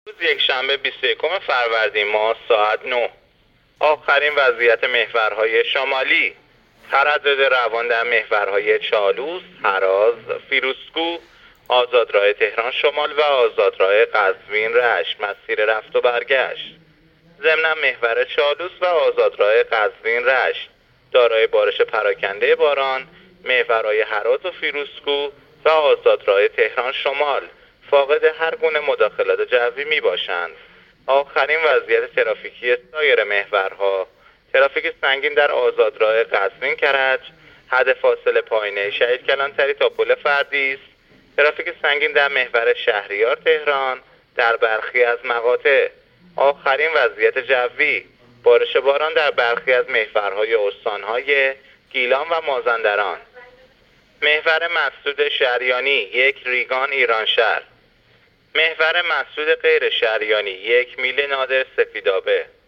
روز یکشنبه 21 فروردین ماه ساعت 9. آخرین وضعیت محورهای شمالی. تردد روان در محورهای چالوس، هراز، فیروزکوه، آزادراه تهران شمال و آزادراه قزوین رشت مسیر رفت و برگشت. ضمن محور چالوس و آزادراه قزوین رشت دارای بارش پراکنده باران، محورهای هراز و فیروزکوه و آزادراه تهران شمال فاقد هر گونه مداخلات جوی می باشند. آخرین وضعیت ترافیکی سایر محورها: ترافیک سنگین در آزادراه قزوین کرج حد فاصله پایینه شهید کلانتری تا پل فردیس. ترافیک سنگین در محور شهریار تهران در برخی از مقاطع. آخرین وضعیت جوی: بارش باران در برخی از محورهای استانهای گیلان و مازندران. محور مسدود شریانی 1 ریگان ایرانشهر. محور مسدود غیر شریانی 1 میل نادر سفیدآبه.